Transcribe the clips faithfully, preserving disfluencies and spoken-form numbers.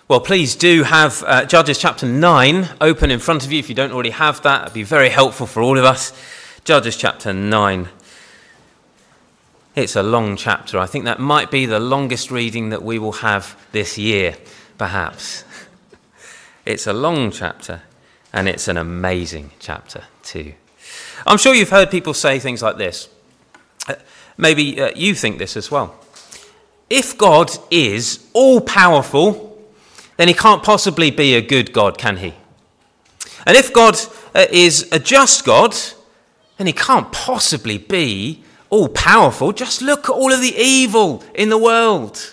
Well, please do have uh, Judges chapter nine open in front of you if you don't already have that. It'd be very helpful for all of us. Judges chapter nine. It's a long chapter. I think that might be the longest reading that we will have this year, perhaps. It's a long chapter, and it's an amazing chapter too. I'm sure you've heard people say things like this. Uh, maybe uh, you think this as well. If God is all-powerful, then he can't possibly be a good God, can he? And if God uh, is a just God, then he can't possibly be all-powerful. Just look at all of the evil in the world.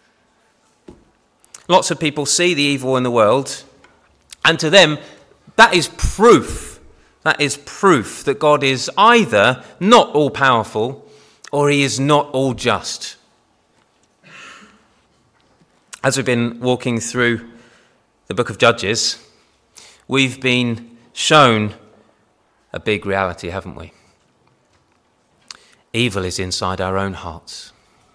Lots of people see the evil in the world, and to them, that is proof. That is proof that God is either not all-powerful or he is not all-just. As we've been walking through the book of Judges, we've been shown a big reality, haven't we? Evil is inside our own hearts.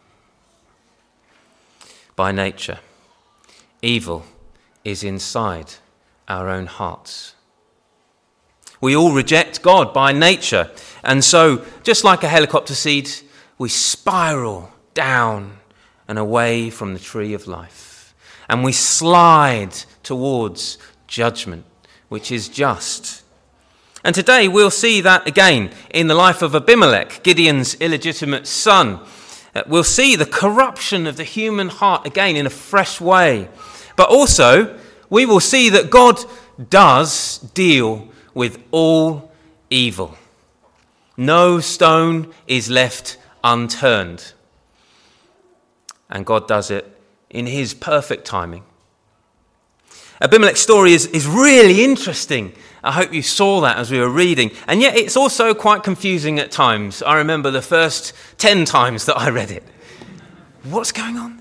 By nature, evil is inside our own hearts. We all reject God by nature, and so, just like a helicopter seed, we spiral down and away from the tree of life. And we slide towards judgment, which is just. And today we'll see that again in the life of Abimelech, Gideon's illegitimate son. We'll see the corruption of the human heart again in a fresh way. But also, we will see that God does deal with all evil. No stone is left unturned. And God does it in his perfect timing. Abimelech's story is, is really interesting. I hope you saw that as we were reading. And yet it's also quite confusing at times. I remember the first ten times that I read it. What's going on?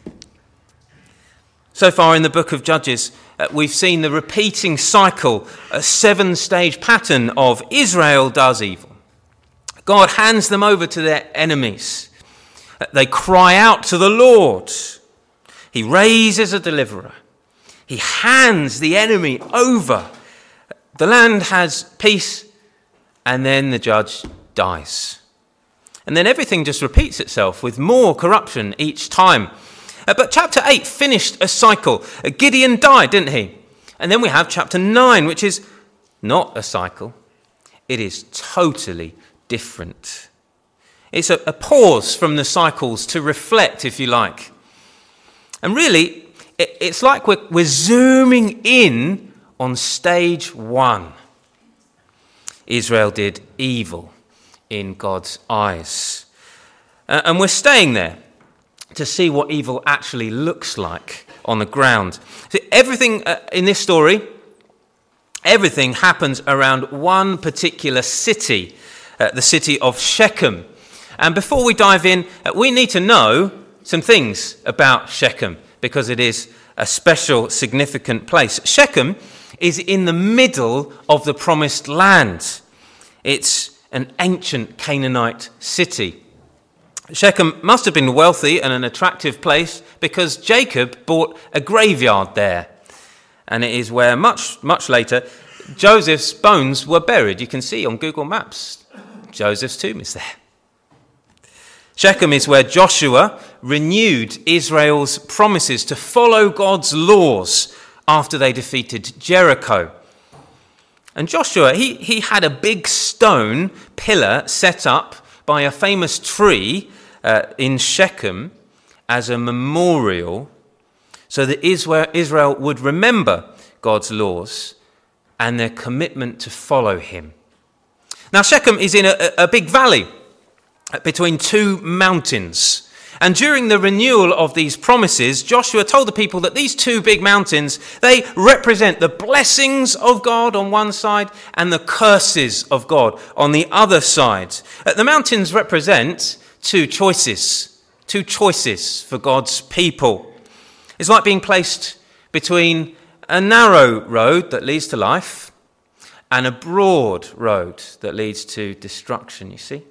So far in the book of Judges, uh, we've seen the repeating cycle, a seven-stage pattern of Israel does evil. God hands them over to their enemies. They cry out to the Lord. He raises a deliverer. He hands the enemy over. The land has peace, and then the judge dies. And then everything just repeats itself with more corruption each time. Uh, but chapter eight finished a cycle. Uh, Gideon died, didn't he? And then we have chapter nine, which is not a cycle. It is totally different. It's a, a pause from the cycles to reflect, if you like. And really, it, it's like we're, we're zooming in on stage one. Israel did evil in God's eyes. Uh, and we're staying there to see what evil actually looks like on the ground. So everything uh, in this story, everything happens around one particular city, uh, the city of Shechem. And before we dive in, we need to know some things about Shechem because it is a special, significant place. Shechem is in the middle of the promised land. It's an ancient Canaanite city. Shechem must have been wealthy and an attractive place because Jacob bought a graveyard there. And it is where much, much later, Joseph's bones were buried. You can see on Google Maps, Joseph's tomb is there. Shechem is where Joshua renewed Israel's promises to follow God's laws after they defeated Jericho. And Joshua, he, he had a big stone pillar set up by a famous tree uh, in Shechem as a memorial so that Israel, Israel would remember God's laws and their commitment to follow him. Now, Shechem is in a, a big valley between two mountains. And during the renewal of these promises, Joshua told the people that these two big mountains, they represent the blessings of God on one side and the curses of God on the other side. The mountains represent two choices, two choices for God's people. It's like being placed between a narrow road that leads to life and a broad road that leads to destruction, you see.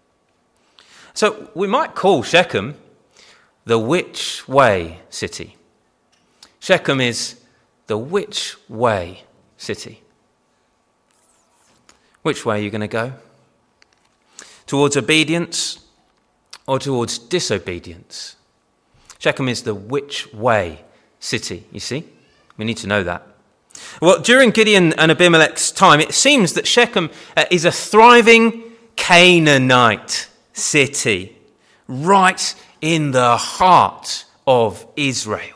So we might call Shechem the which way city. Shechem is the which way city. Which way are you going to go? Towards obedience or towards disobedience? Shechem is the which way city, you see? We need to know that. Well, during Gideon and Abimelech's time, it seems that Shechem uh, is a thriving Canaanite city, right in the heart of Israel.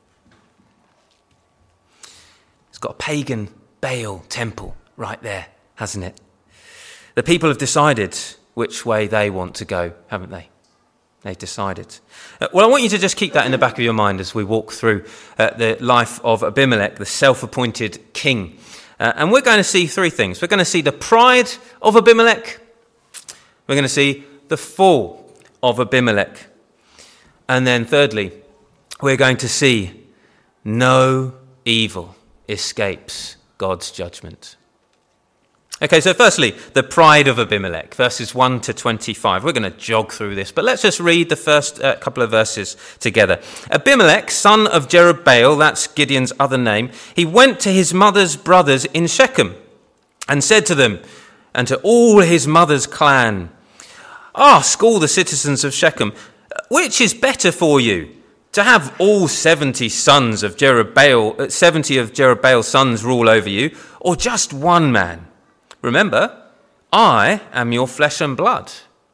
It's got a pagan Baal temple right there, hasn't it? The people have decided which way they want to go, haven't they? They've decided. Uh, well, I want you to just keep that in the back of your mind as we walk through uh, the life of Abimelech, the self-appointed king. Uh, and we're going to see three things. We're going to see the pride of Abimelech. We're going to see the fall of Abimelech. And then thirdly, we're going to see no evil escapes God's judgment. Okay, so firstly, the pride of Abimelech, verses one to twenty-five. We're going to jog through this, but let's just read the first uh, couple of verses together. Abimelech, son of Jerubbaal, that's Gideon's other name, he went to his mother's brothers in Shechem and said to them and to all his mother's clan, ask all the citizens of Shechem, which is better for you, to have all seventy sons of Jerubbaal, seventy of Jerubbaal's sons rule over you, or just one man? Remember, I am your flesh and blood.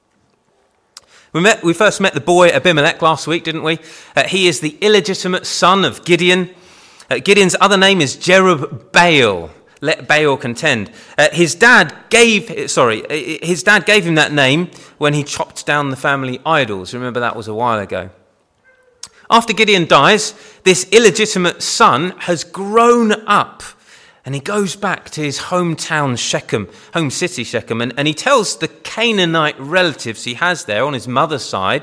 We met. We first met the boy Abimelech last week, didn't we? Uh, he is the illegitimate son of Gideon. Uh, Gideon's other name is Jerubbaal. Let Baal contend. Uh, his dad gave, sorry, his dad gave him that name when he chopped down the family idols. Remember, that was a while ago. After Gideon dies, this illegitimate son has grown up. And he goes back to his hometown Shechem, home city Shechem, and, and he tells the Canaanite relatives he has there on his mother's side,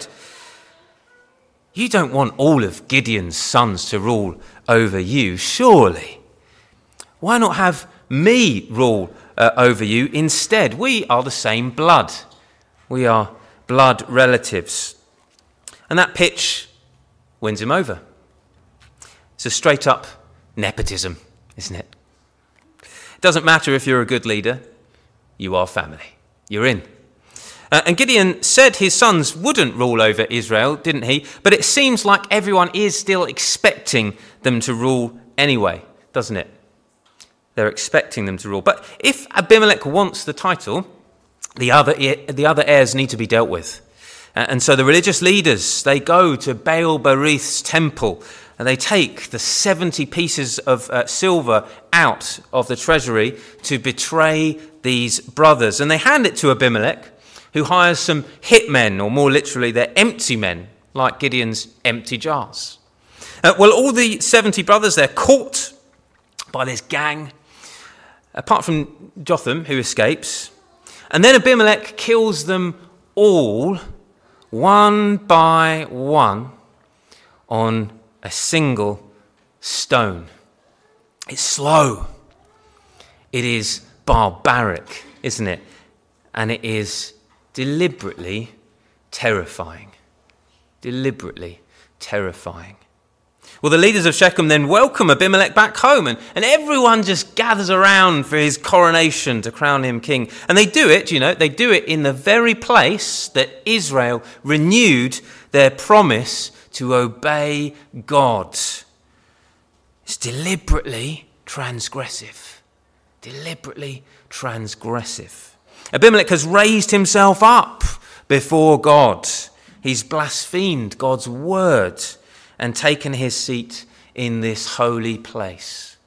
you don't want all of Gideon's sons to rule over you, surely. Why not have me rule uh, over you instead? We are the same blood. We are blood relatives. And that pitch wins him over. It's a straight up nepotism, isn't it? It doesn't matter if you're a good leader, you are family. You're in. Uh, and Gideon said his sons wouldn't rule over Israel, didn't he? But it seems like everyone is still expecting them to rule anyway, doesn't it? They're expecting them to rule. But if Abimelech wants the title, the other, the other heirs need to be dealt with. Uh, and so the religious leaders, they go to Baal Berith's temple, and they take the seventy pieces of uh, silver out of the treasury to betray these brothers. And they hand it to Abimelech, who hires some hitmen, or more literally, they're empty men, like Gideon's empty jars. Uh, well, all the seventy brothers, they're caught by this gang, apart from Jotham, who escapes. And then Abimelech kills them all, one by one, on a single stone. It's slow. It is barbaric, isn't it? And it is deliberately terrifying. Deliberately terrifying. Well, the leaders of Shechem then welcome Abimelech back home, and, and everyone just gathers around for his coronation to crown him king. And they do it, you know, they do it in the very place that Israel renewed their promise to obey God. It's deliberately transgressive. Deliberately transgressive. Abimelech has raised himself up before God. He's blasphemed God's word and taken his seat in this holy place.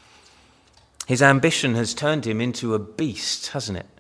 His ambition has turned him into a beast, hasn't it?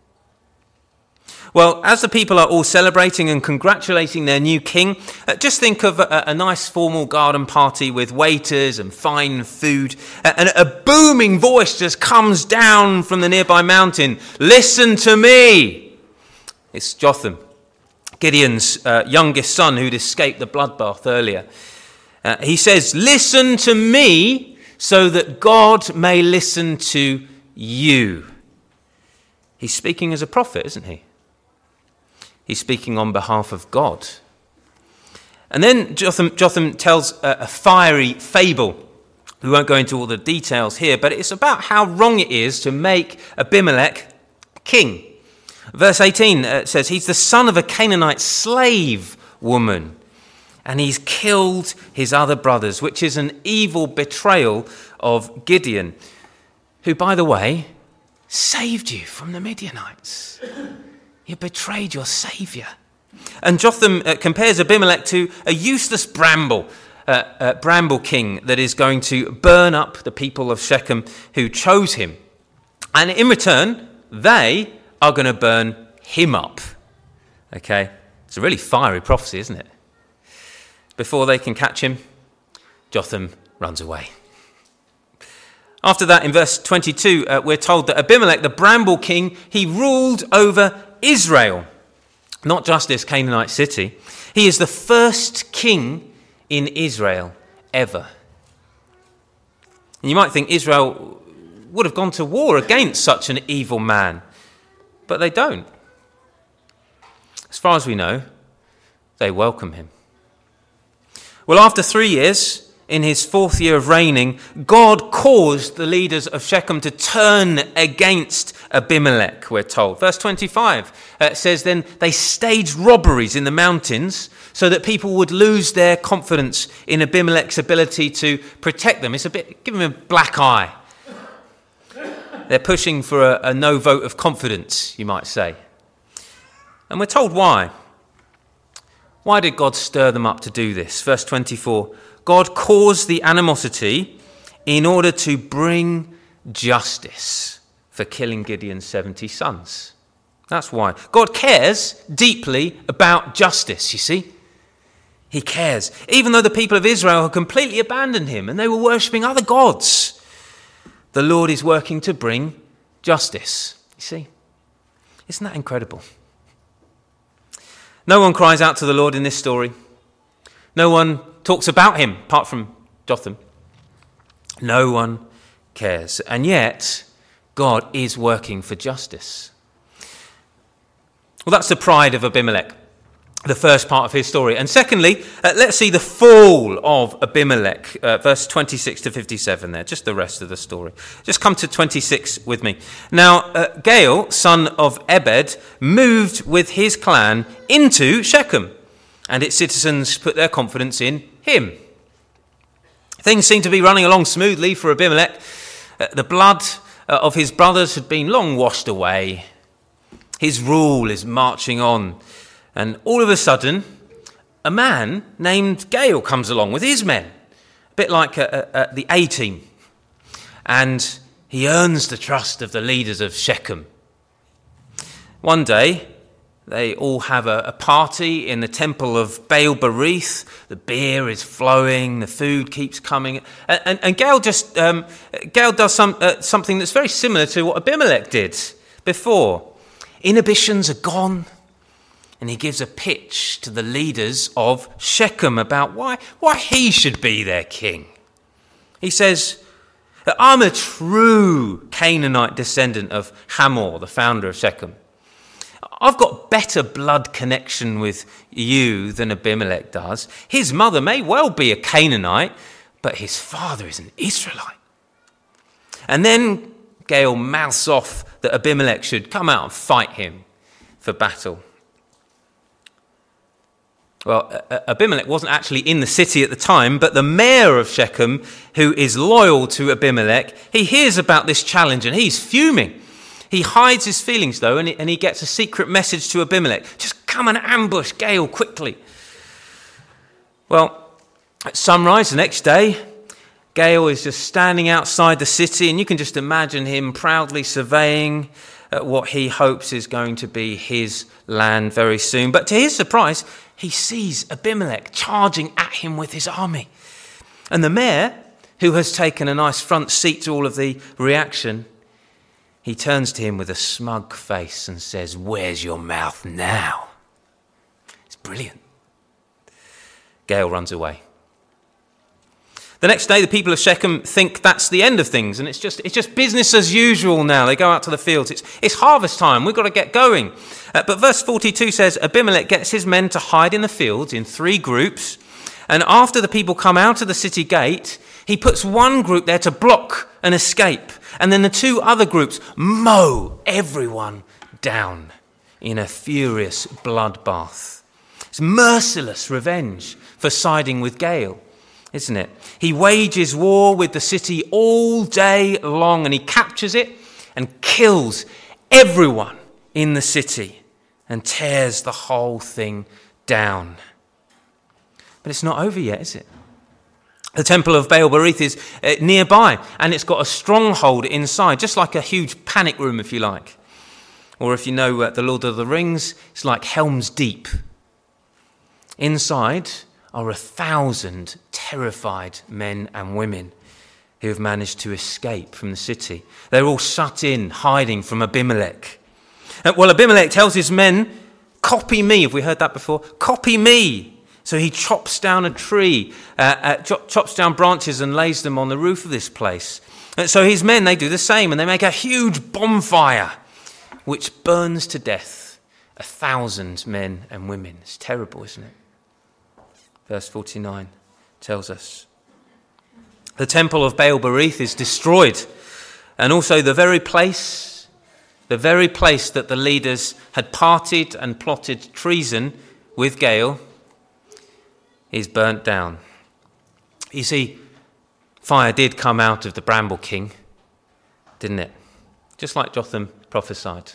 Well, as the people are all celebrating and congratulating their new king, uh, just think of a, a nice formal garden party with waiters and fine food, uh, and a booming voice just comes down from the nearby mountain. Listen to me! It's Jotham, Gideon's uh, youngest son who'd escaped the bloodbath earlier. Uh, he says, listen to me so that God may listen to you. He's speaking as a prophet, isn't he? He's speaking on behalf of God. And then Jotham, Jotham tells a, a fiery fable We won't go into all the details here, but it's about how wrong it is to make Abimelech king. Verse eighteen uh, says he's the son of a Canaanite slave woman, and he's killed his other brothers, which is an evil betrayal of Gideon, who, by the way, saved you from the Midianites. You betrayed your saviour. And Jotham uh, compares Abimelech to a useless bramble, uh, uh, bramble king that is going to burn up the people of Shechem who chose him. And in return, they are going to burn him up. Okay? It's a really fiery prophecy, isn't it? Before they can catch him, Jotham runs away. After that, in verse twenty-two, uh, we're told that Abimelech, the bramble king, he ruled over Israel, not just this Canaanite city. He is the first king in Israel ever. And you might think Israel would have gone to war against such an evil man, but they don't. As far as we know, they welcome him. Well, after three years, in his fourth year of reigning, God caused the leaders of Shechem to turn against Abimelech, we're told. Verse twenty-five uh, says, then they staged robberies in the mountains so that people would lose their confidence in Abimelech's ability to protect them. It's a bit, give him a black eye. They're pushing for a, a no vote of confidence, you might say. And we're told why. Why did God stir them up to do this? Verse twenty-four, God caused the animosity in order to bring justice for killing Gideon's seventy sons. That's why. God cares deeply about justice, you see. He cares. Even though the people of Israel had completely abandoned him and they were worshipping other gods, the Lord is working to bring justice. You see? Isn't that incredible? No one cries out to the Lord in this story. No one talks about him, apart from Jotham. No one cares. And yet, God is working for justice. Well, that's the pride of Abimelech, the first part of his story. And secondly, uh, let's see the fall of Abimelech, uh, verse twenty-six to fifty-seven there, just the rest of the story. Just come to twenty-six with me. Now, uh, Gaal, son of Ebed, moved with his clan into Shechem, and its citizens put their confidence in him. Things seem to be running along smoothly for Abimelech. Uh, the blood uh, of his brothers had been long washed away. His rule is marching on. And all of a sudden, a man named Gaal comes along with his men, a bit like a, a, a, the A-team. And he earns the trust of the leaders of Shechem. One day, they all have a, a party in the temple of Baal Berith. The beer is flowing, the food keeps coming. And, and, and Gaal, just, um, Gaal does some, uh, something that's very similar to what Abimelech did before. Inhibitions are gone. And he gives a pitch to the leaders of Shechem about why, why he should be their king. He says, I'm a true Canaanite descendant of Hamor, the founder of Shechem. I've got better blood connection with you than Abimelech does. His mother may well be a Canaanite, but his father is an Israelite. And then Gaal mouths off that Abimelech should come out and fight him for battle. Well, Abimelech wasn't actually in the city at the time, but the mayor of Shechem, who is loyal to Abimelech, he hears about this challenge and he's fuming. He hides his feelings, though, and he, and he gets a secret message to Abimelech. Just come and ambush Gaal quickly. Well, at sunrise the next day, Gaal is just standing outside the city, and you can just imagine him proudly surveying uh, what he hopes is going to be his land very soon. But to his surprise, he sees Abimelech charging at him with his army. And the mayor, who has taken a nice front seat to all of the reaction, he turns to him with a smug face and says, "Where's your mouth now?" It's brilliant. Gaal runs away. The next day, the people of Shechem think that's the end of things, and it's just it's just business as usual now. They go out to the fields. It's, it's harvest time. We've got to get going. Uh, but verse forty-two says, Abimelech gets his men to hide in the fields in three groups, and after the people come out of the city gate, He puts one group there to block an escape, and then the two other groups mow everyone down in a furious bloodbath. It's merciless revenge for siding with Gael, isn't it? He wages war with the city all day long, and he captures it and kills everyone in the city and tears the whole thing down. But it's not over yet, is it? The temple of Baal Berith is uh, nearby, and it's got a stronghold inside, just like a huge panic room, if you like. Or if you know uh, The Lord of the Rings, it's like Helm's Deep. Inside are a thousand terrified men and women who have managed to escape from the city. They're all shut in, hiding from Abimelech. Uh, well, Abimelech tells his men, "Copy me." Have we heard that before? Copy me. So he chops down a tree, uh, uh, chop, chops down branches and lays them on the roof of this place. And so his men, they do the same, and they make a huge bonfire which burns to death a thousand men and women. It's terrible, isn't it? Verse forty-nine tells us. The temple of Baal Berith is destroyed, and also the very place, the very place that the leaders had parted and plotted treason with Gael is burnt down. You see, fire did come out of the Bramble King, didn't it? Just like Jotham prophesied.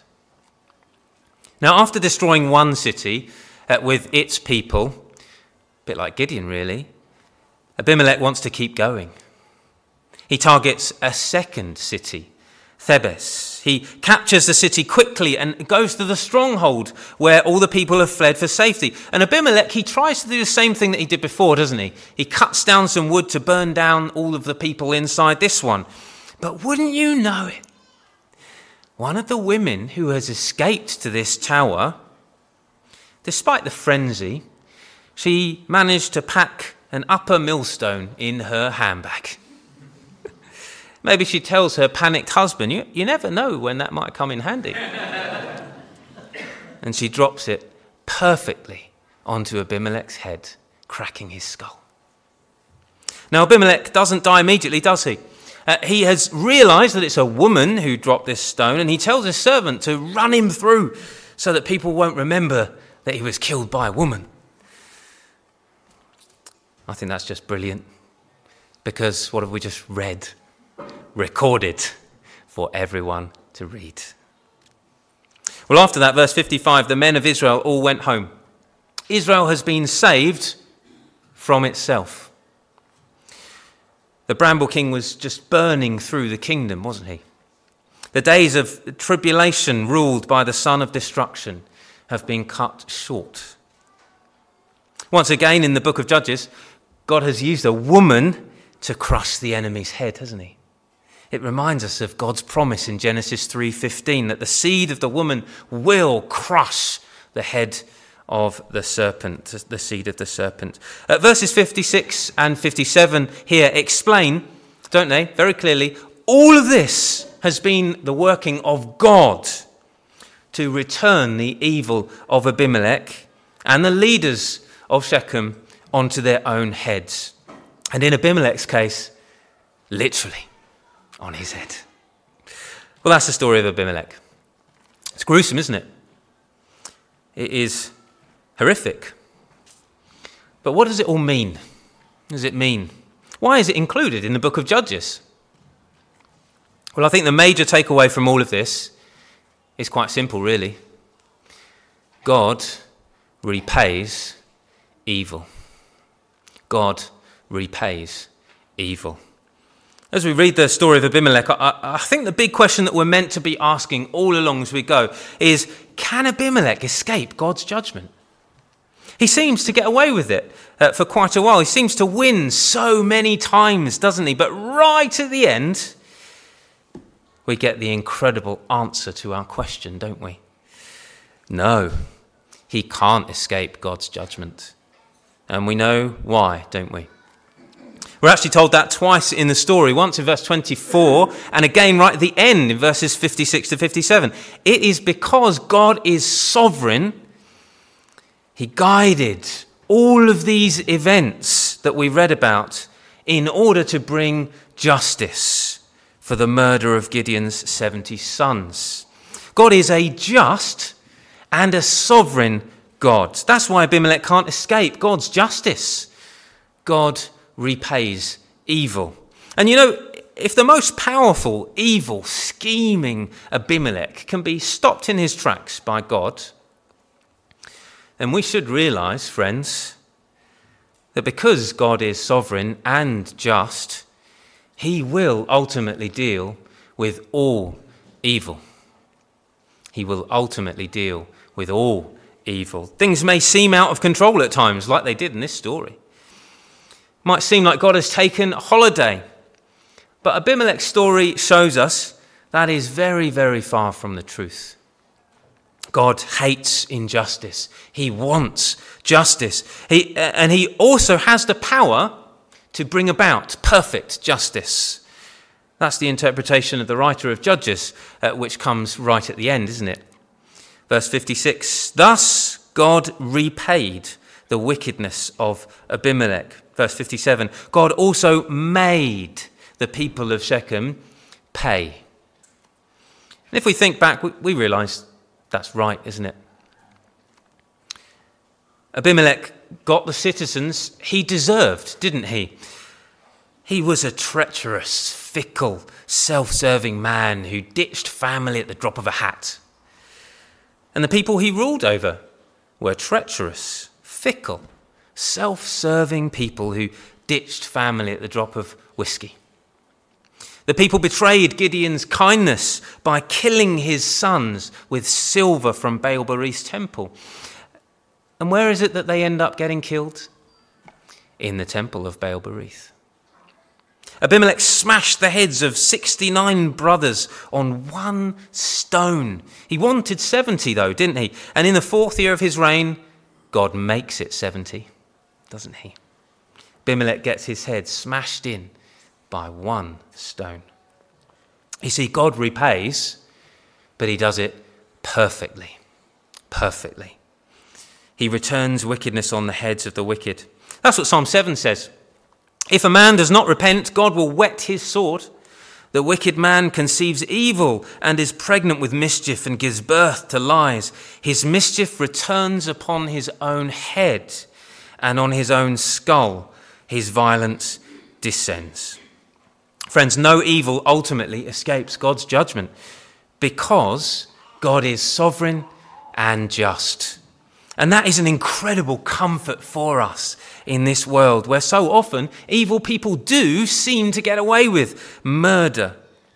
Now, after destroying one city uh, with its people, a bit like Gideon really, Abimelech wants to keep going. He targets a second city, Thebes. He captures the city quickly and goes to the stronghold where all the people have fled for safety. And Abimelech, he tries to do the same thing that he did before, doesn't he? He cuts down some wood to burn down all of the people inside this one. But wouldn't you know it? One of the women who has escaped to this tower, despite the frenzy, she managed to pack an upper millstone in her handbag. Maybe she tells her panicked husband, you, you never know when that might come in handy. And she drops it perfectly onto Abimelech's head, cracking his skull. Now, Abimelech doesn't die immediately, does he? Uh, he has realized that it's a woman who dropped this stone, and he tells his servant to run him through so that people won't remember that he was killed by a woman. I think that's just brilliant, because what have we just read? Recorded for everyone to read. Well, after that, verse fifty-five, the men of Israel all went home. Israel has been saved from itself. The Bramble King was just burning through the kingdom, wasn't he? The days of tribulation ruled by the son of destruction have been cut short. Once again, in the book of Judges, God has used a woman to crush the enemy's head, hasn't he? It reminds us of God's promise in Genesis three fifteen that the seed of the woman will crush the head of the serpent, the seed of the serpent. Uh, verses fifty-six and fifty-seven here explain, don't they, very clearly, all of this has been the working of God to return the evil of Abimelech and the leaders of Shechem onto their own heads. And in Abimelech's case, literally on his head. Well, that's the story of Abimelech. It's gruesome, isn't it? It is horrific. But what does it all mean? What does it mean? Why is it included in the book of Judges? Well, I think the major takeaway from all of this is quite simple, really. God repays evil. God repays evil. As we read the story of Abimelech, I, I think the big question that we're meant to be asking all along as we go is, can Abimelech escape God's judgment? He seems to get away with it uh, for quite a while. He seems to win so many times, doesn't he? But right at the end, we get the incredible answer to our question, don't we? No, he can't escape God's judgment. And we know why, don't we? We're actually told that twice in the story, once in verse twenty-four, and again right at the end in verses fifty-six to fifty-seven. It is because God is sovereign. He guided all of these events that we read about in order to bring justice for the murder of Gideon's seventy sons. God is a just and a sovereign God. That's why Abimelech can't escape God's justice. God repays evil. And you know, if the most powerful, evil, scheming Abimelech can be stopped in his tracks by God, then we should realize, friends, that because God is sovereign and just, he will ultimately deal with all evil. He will ultimately deal with all evil. Things may seem out of control at times, like they did in this story. Might seem like God has taken a holiday. But Abimelech's story shows us that is very, very far from the truth. God hates injustice. He wants justice. He, and he also has the power to bring about perfect justice. That's the interpretation of the writer of Judges, uh, which comes right at the end, isn't it? Verse fifty-six, thus God repaid the wickedness of Abimelech. Verse fifty-seven, God also made the people of Shechem pay. And if we think back, we, we realise that's right, isn't it? Abimelech got the citizens he deserved, didn't he? He was a treacherous, fickle, self-serving man who ditched family at the drop of a hat. And the people he ruled over were treacherous, fickle, self-serving people who ditched family at the drop of whiskey. The people betrayed Gideon's kindness by killing his sons with silver from Baal-Berith's temple. And where is it that they end up getting killed? In the temple of Baal-Berith. Abimelech smashed the heads of sixty-nine brothers on one stone. He wanted seventy though, didn't he? And in the fourth year of his reign, God makes it seventy, doesn't he? Abimelech gets his head smashed in by one stone. You see, God repays, but he does it perfectly. Perfectly. He returns wickedness on the heads of the wicked. That's what Psalm seven says. If a man does not repent, God will whet his sword. The wicked man conceives evil and is pregnant with mischief and gives birth to lies. His mischief returns upon his own head, and on his own skull his violence descends. Friends, no evil ultimately escapes God's judgment because God is sovereign and just. And that is an incredible comfort for us in this world where so often evil people do seem to get away with murder.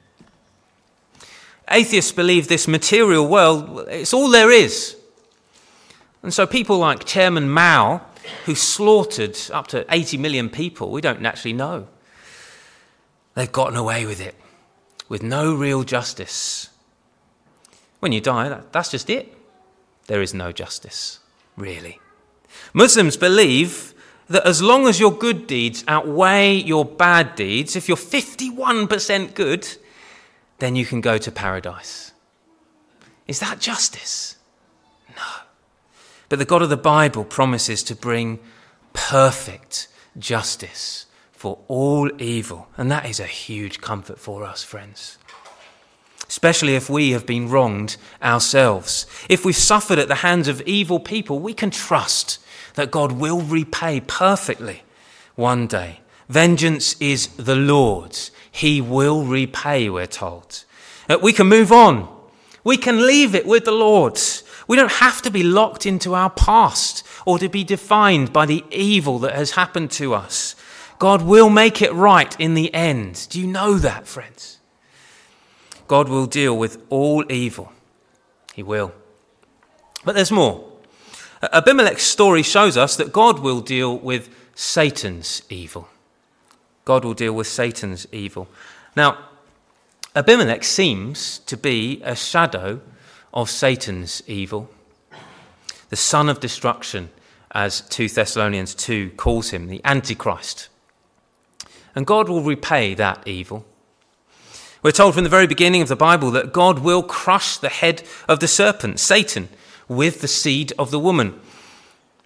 Atheists believe this material world, it's all there is. And so people like Chairman Mao, who slaughtered up to eighty million people, we don't naturally know. They've gotten away with it, with no real justice. When you die, that, that's just it. There is no justice, really. Muslims believe that as long as your good deeds outweigh your bad deeds, if you're fifty-one percent good, then you can go to paradise. Is that justice? No. But the God of the Bible promises to bring perfect justice for all evil. And that is a huge comfort for us, friends. Especially if we have been wronged ourselves. If we've suffered at the hands of evil people, we can trust that God will repay perfectly one day. Vengeance is the Lord's. He will repay, we're told. We can move on. We can leave it with the Lord. We don't have to be locked into our past or to be defined by the evil that has happened to us. God will make it right in the end. Do you know that, friends? God will deal with all evil. He will. But there's more. Abimelech's story shows us that God will deal with Satan's evil. God will deal with Satan's evil. Now, Abimelech seems to be a shadow of Satan's evil. The son of destruction, as Second Thessalonians two calls him, the Antichrist. And God will repay that evil. We're told from the very beginning of the Bible that God will crush the head of the serpent, Satan, with the seed of the woman.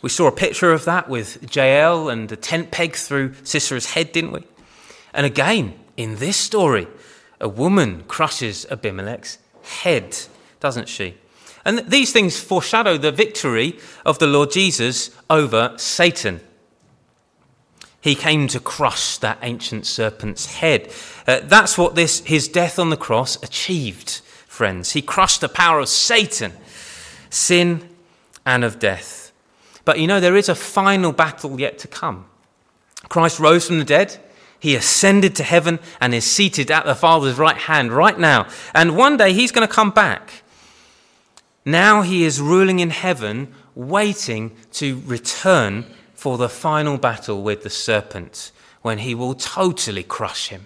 We saw a picture of that with Jael and the tent peg through Sisera's head, didn't we? And again, in this story, a woman crushes Abimelech's head, doesn't she? And these things foreshadow the victory of the Lord Jesus over Satan. He came to crush that ancient serpent's head. Uh, that's what this his death on the cross achieved, friends. He crushed the power of Satan, sin, and of death. But you know, there is a final battle yet to come. Christ rose from the dead. He ascended to heaven and is seated at the Father's right hand right now. And one day he's going to come back. Now he is ruling in heaven, waiting to return for the final battle with the serpent, when he will totally crush him.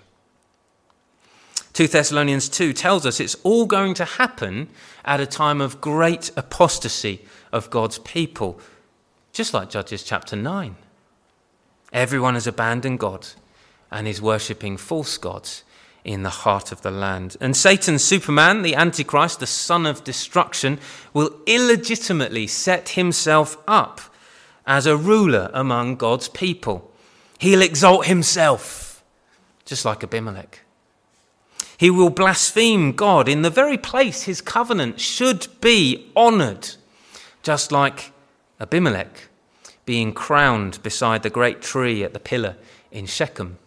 Second Thessalonians two tells us it's all going to happen at a time of great apostasy of God's people, just like Judges chapter nine. Everyone has abandoned God and is worshipping false gods in the heart of the land. And Satan's Superman, the Antichrist, the son of destruction, will illegitimately set himself up as a ruler among God's people. He'll exalt himself, just like Abimelech. He will blaspheme God in the very place his covenant should be honoured, just like Abimelech being crowned beside the great tree at the pillar in Shechem.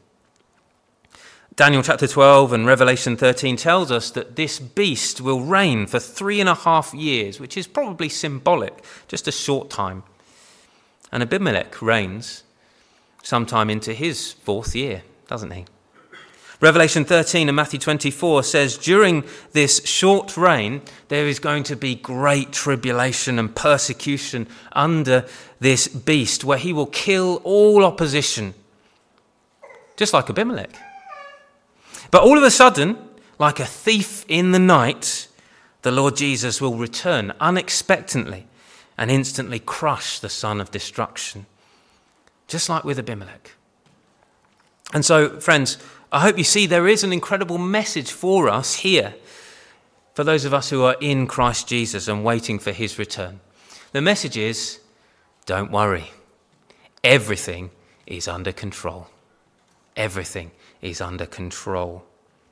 Daniel chapter twelve and Revelation thirteen tells us that this beast will reign for three and a half years, which is probably symbolic, just a short time. And Abimelech reigns sometime into his fourth year, doesn't he? Revelation thirteen and Matthew twenty-four says, during this short reign, there is going to be great tribulation and persecution under this beast, where he will kill all opposition, just like Abimelech. But all of a sudden, like a thief in the night, the Lord Jesus will return unexpectedly and instantly crush the son of destruction, just like with Abimelech. And so, friends, I hope you see there is an incredible message for us here, for those of us who are in Christ Jesus and waiting for his return. The message is, don't worry. Everything is under control. Everything is under control.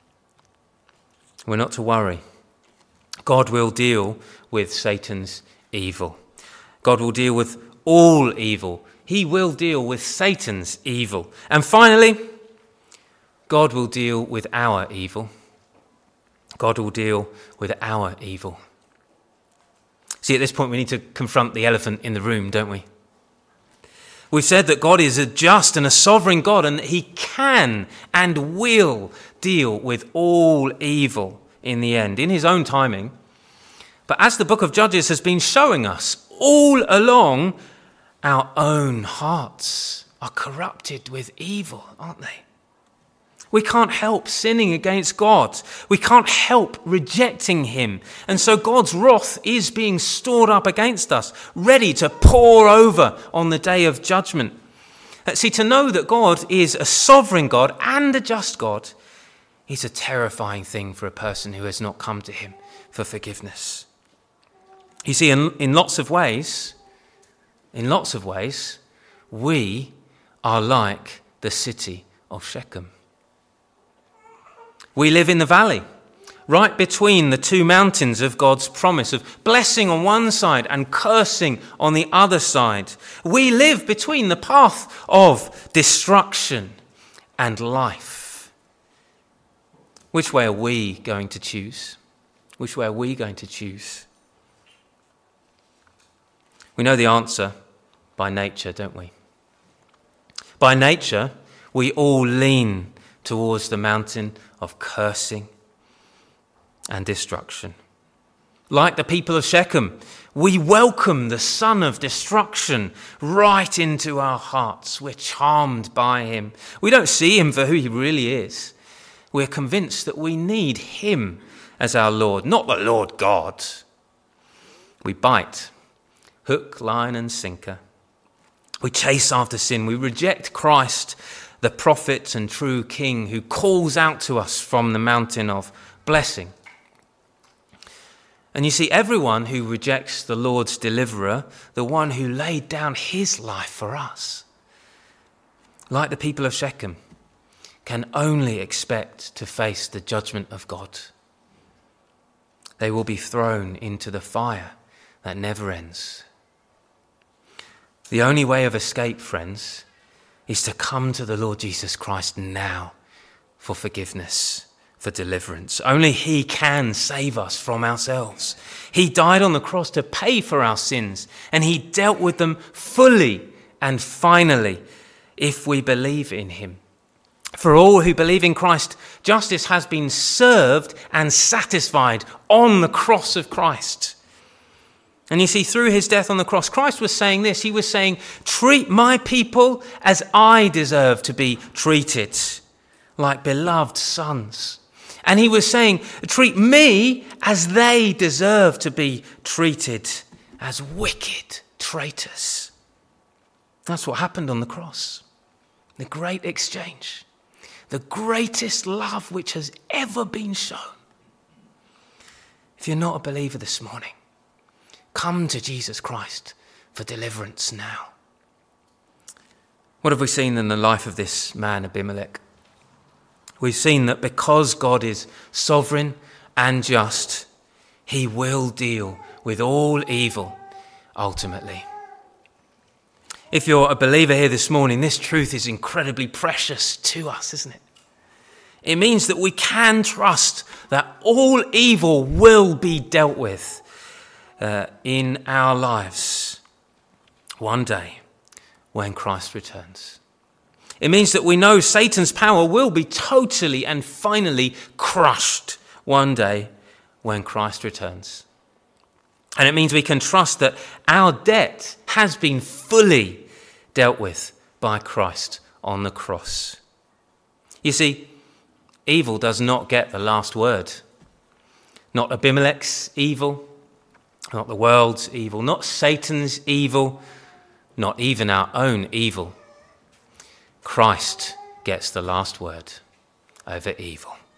We're not to worry. God will deal with Satan's evil. God will deal with all evil. He will deal with Satan's evil. And finally, God will deal with our evil. God will deal with our evil. See, at this point, we need to confront the elephant in the room, don't we? We've said that God is a just and a sovereign God, and that he can and will deal with all evil in the end, in his own timing. But as the book of Judges has been showing us all along, our own hearts are corrupted with evil, aren't they? We can't help sinning against God. We can't help rejecting him. And so God's wrath is being stored up against us, ready to pour over on the day of judgment. See, to know that God is a sovereign God and a just God is a terrifying thing for a person who has not come to him for forgiveness. You see, in, in lots of ways, in lots of ways, we are like the city of Shechem. We live in the valley, right between the two mountains of God's promise of blessing on one side and cursing on the other side. We live between the path of destruction and life. Which way are we going to choose? Which way are we going to choose? We know the answer by nature, don't we? By nature, we all lean towards the mountain of cursing and destruction. Like the people of Shechem, we welcome the son of destruction right into our hearts. We're charmed by him. We don't see him for who he really is. We're convinced that we need him as our Lord, not the Lord God. We bite, hook, line, and sinker. We chase after sin. We reject Christ, the prophet and true king who calls out to us from the mountain of blessing. And you see, everyone who rejects the Lord's deliverer, the one who laid down his life for us, like the people of Shechem, can only expect to face the judgment of God. They will be thrown into the fire that never ends. The only way of escape, friends, is to come to the Lord Jesus Christ now for forgiveness, for deliverance. Only he can save us from ourselves. He died on the cross to pay for our sins, and he dealt with them fully and finally if we believe in him. For all who believe in Christ, justice has been served and satisfied on the cross of Christ. And you see, through his death on the cross, Christ was saying this. He was saying, treat my people as I deserve to be treated, like beloved sons. And he was saying, treat me as they deserve to be treated, as wicked traitors. That's what happened on the cross. The great exchange. The greatest love which has ever been shown. If you're not a believer this morning, come to Jesus Christ for deliverance now. What have we seen in the life of this man, Abimelech? We've seen that because God is sovereign and just, he will deal with all evil ultimately. If you're a believer here this morning, this truth is incredibly precious to us, isn't it? It means that we can trust that all evil will be dealt with uh, in our lives one day when Christ returns. It means that we know Satan's power will be totally and finally crushed one day when Christ returns. And it means we can trust that our debt has been fully dealt with by Christ on the cross. You see, evil does not get the last word. Not Abimelech's evil, not the world's evil, not Satan's evil, not even our own evil. Christ gets the last word over evil.